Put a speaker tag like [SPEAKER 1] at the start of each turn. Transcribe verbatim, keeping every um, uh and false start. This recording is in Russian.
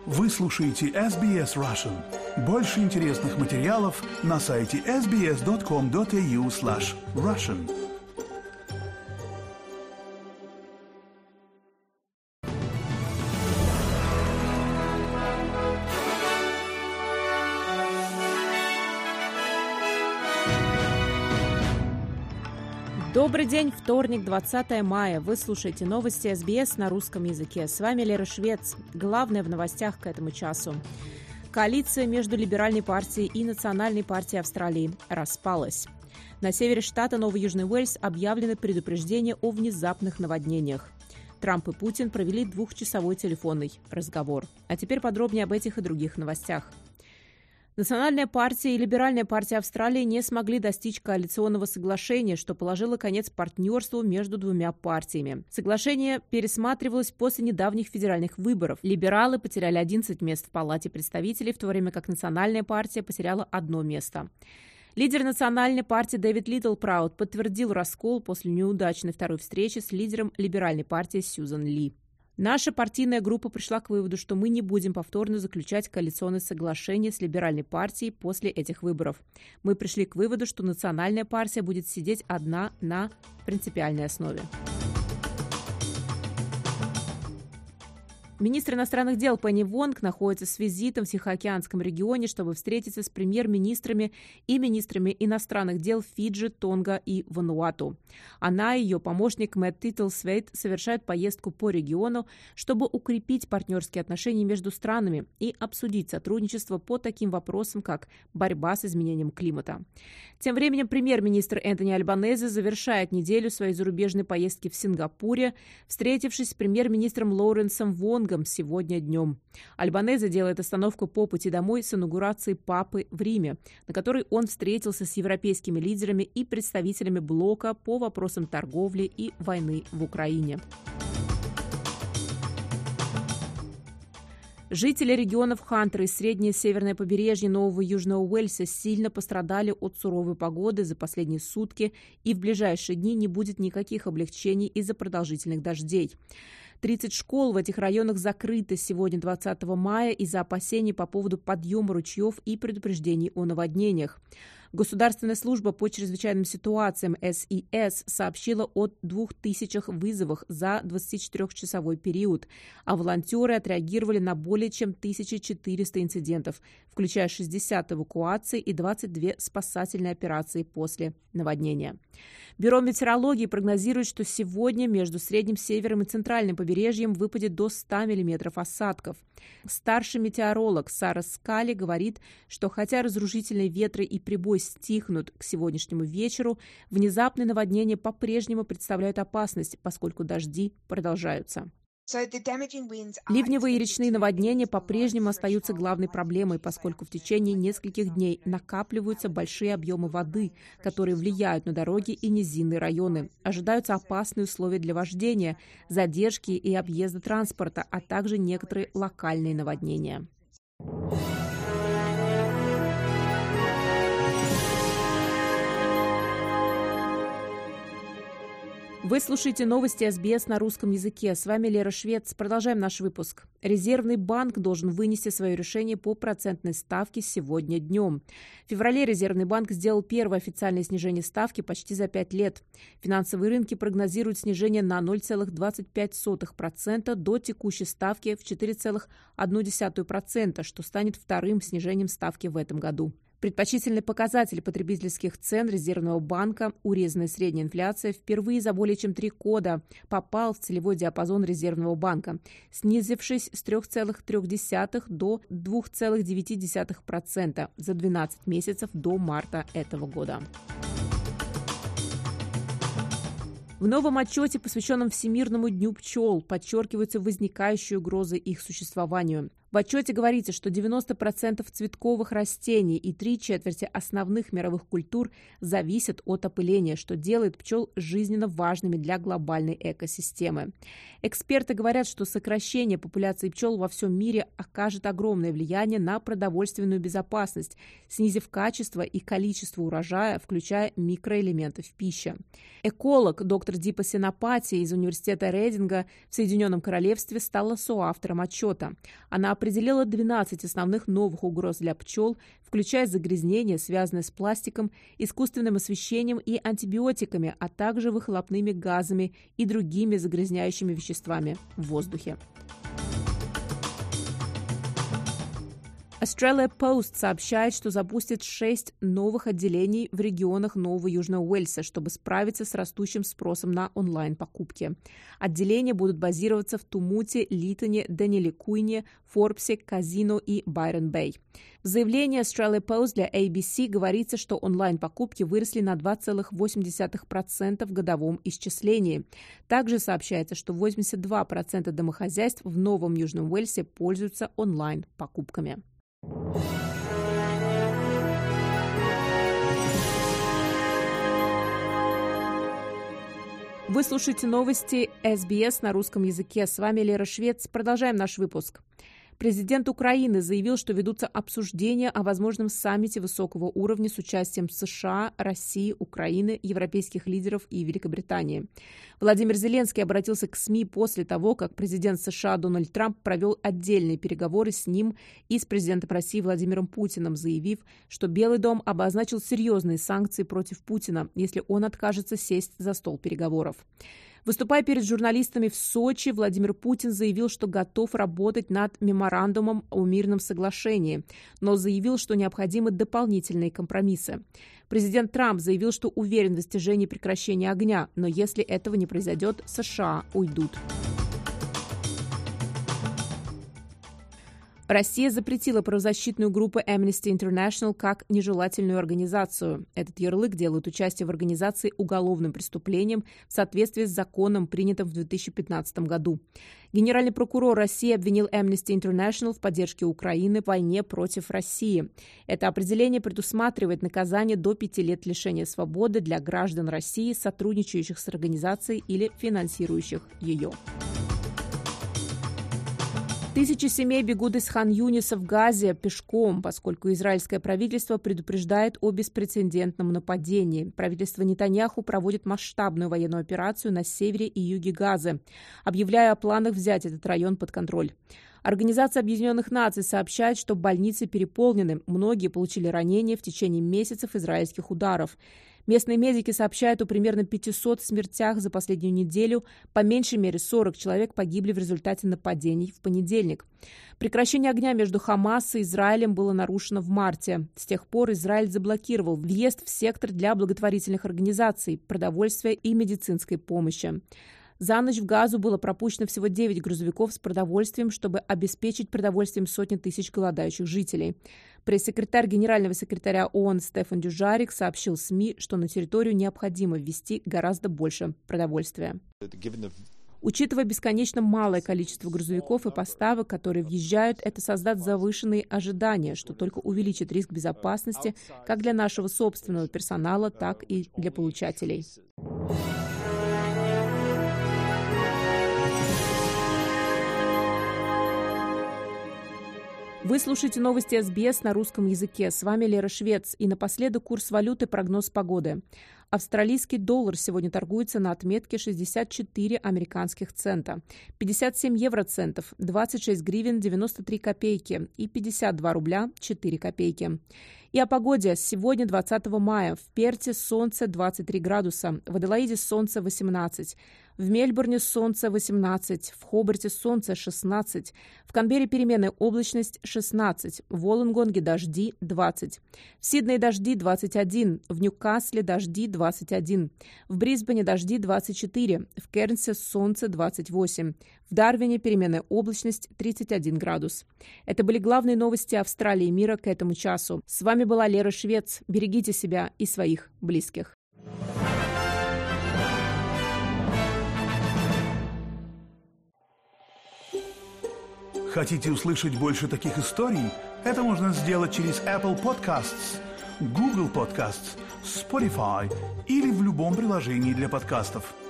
[SPEAKER 1] Вы слушаете эс би эс Russian. Больше интересных материалов на сайте эс би эс точка ком точка эй ю слэш Russian.
[SPEAKER 2] Добрый день, вторник, двадцатое мая. Вы слушаете новости эс би эс на русском языке. С вами Лера Швец. Главное в новостях к этому часу. Коалиция между Либеральной партией и Национальной партией Австралии распалась. На севере штата Новый Южный Уэльс объявлены предупреждения о внезапных наводнениях. Трамп и Путин провели двухчасовой телефонный разговор. А теперь подробнее об этих и других новостях. Национальная партия и Либеральная партия Австралии не смогли достичь коалиционного соглашения, что положило конец партнерству между двумя партиями. Соглашение пересматривалось после недавних федеральных выборов. Либералы потеряли одиннадцать мест в Палате представителей, в то время как Национальная партия потеряла одно место. Лидер Национальной партии Дэвид Литтлпрауд подтвердил раскол после неудачной второй встречи с лидером Либеральной партии Сьюзан Ли. Наша партийная группа пришла к выводу, что мы не будем повторно заключать коалиционное соглашение с Либеральной партией после этих выборов. Мы пришли к выводу, что Национальная партия будет сидеть одна на принципиальной основе. Министр иностранных дел Пенни Вонг находится с визитом в Тихоокеанском регионе, чтобы встретиться с премьер-министрами и министрами иностранных дел Фиджи, Тонга и Вануату. Она и ее помощник Мэтт Титтлсвейт совершают поездку по региону, чтобы укрепить партнерские отношения между странами и обсудить сотрудничество по таким вопросам, как борьба с изменением климата. Тем временем премьер-министр Энтони Альбанезе завершает неделю своей зарубежной поездки в Сингапуре, встретившись с премьер-министром Лоуренсом Вонгом сегодня днем. Альбанезе делает остановку по пути домой с инаугурацией Папы в Риме, на которой он встретился с европейскими лидерами и представителями блока по вопросам торговли и войны в Украине. Жители регионов Хантер и среднее северное побережье Нового Южного Уэльса сильно пострадали от суровой погоды за последние сутки, и в ближайшие дни не будет никаких облегчений из-за продолжительных дождей. тридцать школ в этих районах закрыты сегодня, двадцатого мая, из-за опасений по поводу подъема ручьев и предупреждений о наводнениях. Государственная служба по чрезвычайным ситуациям эс и эс сообщила о двух тысячах вызовах за двадцатичетырёхчасовой период, а волонтеры отреагировали на более чем тысяча четыреста инцидентов, включая шестьдесят эвакуаций и двадцать две спасательные операции после наводнения. Бюро метеорологии прогнозирует, что сегодня между Средним Севером и Центральным побережьем выпадет до ста миллиметров осадков. Старший метеоролог Сара Скали говорит, что хотя разрушительные ветры и прибой стихнут к сегодняшнему вечеру, внезапные наводнения по-прежнему представляют опасность, поскольку дожди продолжаются. Ливневые и речные наводнения по-прежнему остаются главной проблемой, поскольку в течение нескольких дней накапливаются большие объемы воды, которые влияют на дороги и низинные районы. Ожидаются опасные условия для вождения, задержки и объезда транспорта, а также некоторые локальные наводнения. Вы слушаете новости эс би эс на русском языке. С вами Лера Швец. Продолжаем наш выпуск. Резервный банк должен вынести свое решение по процентной ставке сегодня днем. В феврале Резервный банк сделал первое официальное снижение ставки почти за пять лет. Финансовые рынки прогнозируют снижение на ноль целых двадцать пять сотых процента до текущей ставки в четыре целых одна десятая процента, что станет вторым снижением ставки в этом году. Предпочтительный показатель потребительских цен Резервного банка, урезанная средняя инфляция, впервые за более чем три года попал в целевой диапазон Резервного банка, снизившись с трёх целых трёх десятых до двух целых девяти десятых процента за двенадцать месяцев до марта этого года. В новом отчете, посвященном Всемирному дню пчел, подчеркиваются возникающие угрозы их существованию. В отчете говорится, что девяносто процентов цветковых растений и три четверти основных мировых культур зависят от опыления, что делает пчел жизненно важными для глобальной экосистемы. Эксперты говорят, что сокращение популяции пчел во всем мире окажет огромное влияние на продовольственную безопасность, снизив качество и количество урожая, включая микроэлементы в пище. Эколог доктор Дипа Сенапати из университета Рейдинга в Соединенном Королевстве стала соавтором отчета. Она определила двенадцать основных новых угроз для пчел, включая загрязнения, связанные с пластиком, искусственным освещением и антибиотиками, а также выхлопными газами и другими загрязняющими веществами в воздухе. Australia Post сообщает, что запустит шесть новых отделений в регионах Нового Южного Уэльса, чтобы справиться с растущим спросом на онлайн-покупки. Отделения будут базироваться в Тумуте, Литоне, Даниликуйне, Форбсе, Казино и Байрон-Бэй. В заявлении Australia Post для эй би си говорится, что онлайн-покупки выросли на два целых восемь десятых процента в годовом исчислении. Также сообщается, что восемьдесят два процента домохозяйств в Новом Южном Уэльсе пользуются онлайн-покупками. Вы слушаете новости эс би эс на русском языке. С вами Лера Швец. Продолжаем наш выпуск. Президент Украины заявил, что ведутся обсуждения о возможном саммите высокого уровня с участием США, России, Украины, европейских лидеров и Великобритании. Владимир Зеленский обратился к СМИ после того, как президент США Дональд Трамп провел отдельные переговоры с ним и с президентом России Владимиром Путиным, заявив, что Белый дом обозначил серьезные санкции против Путина, если он откажется сесть за стол переговоров. Выступая перед журналистами в Сочи, Владимир Путин заявил, что готов работать над меморандумом о мирном соглашении, но заявил, что необходимы дополнительные компромиссы. Президент Трамп заявил, что уверен в достижении прекращения огня, но если этого не произойдет, США уйдут. Россия запретила правозащитную группу Amnesty International как нежелательную организацию. Этот ярлык делает участие в организации уголовным преступлением в соответствии с законом, принятым в две тысячи пятнадцатом году. Генеральный прокурор России обвинил Amnesty International в поддержке Украины в войне против России. Это определение предусматривает наказание до пяти лет лишения свободы для граждан России, сотрудничающих с организацией или финансирующих ее. Тысячи семей бегут из Хан-Юниса в Газе пешком, поскольку израильское правительство предупреждает о беспрецедентном нападении. Правительство Нетаньяху проводит масштабную военную операцию на севере и юге Газы, объявляя о планах взять этот район под контроль. Организация Объединенных Наций сообщает, что больницы переполнены, многие получили ранения в течение месяцев израильских ударов. Местные медики сообщают о примерно пятисот смертях за последнюю неделю. По меньшей мере сорок человек погибли в результате нападений в понедельник. Прекращение огня между Хамас и Израилем было нарушено в марте. С тех пор Израиль заблокировал въезд в сектор для благотворительных организаций, продовольствия и медицинской помощи. За ночь в Газу было пропущено всего девять грузовиков с продовольствием, чтобы обеспечить продовольствием сотни тысяч голодающих жителей. Пресс-секретарь генерального секретаря ООН Стефан Дюжарик сообщил СМИ, что на территорию необходимо ввезти гораздо больше продовольствия. Учитывая бесконечно малое количество грузовиков и поставок, которые въезжают, это создаст завышенные ожидания, что только увеличит риск безопасности как для нашего собственного персонала, так и для получателей. Вы слушаете новости эс би эс на русском языке. С вами Лера Швец. И напоследок курс валюты, прогноз погоды. Австралийский доллар сегодня торгуется на отметке шестьдесят четыре американских цента, пятьдесят семь евроцентов, двадцать шесть гривен девяносто три копейки и пятьдесят два рубля четыре копейки. И о погоде. Сегодня, двадцатого мая, в Перте солнце двадцать три градуса, в Аделаиде солнце восемнадцать, в Мельбурне солнце восемнадцать, в Хобарте солнце шестнадцать, в Канберре переменная облачность шестнадцать, в Волонгонге дожди двадцать, в Сиднее дожди двадцать один, в Ньюкасле дожди двадцать один, в Брисбене дожди двадцать четыре, в Кернсе солнце двадцать восемь, в Дарвине переменная облачность тридцать один градус. Это были главные новости Австралии и мира к этому часу. С вами была Лера Швец. Берегите себя и своих близких.
[SPEAKER 1] Хотите услышать больше таких историй? Это можно сделать через Apple Podcasts, Google Podcasts, Spotify или в любом приложении для подкастов.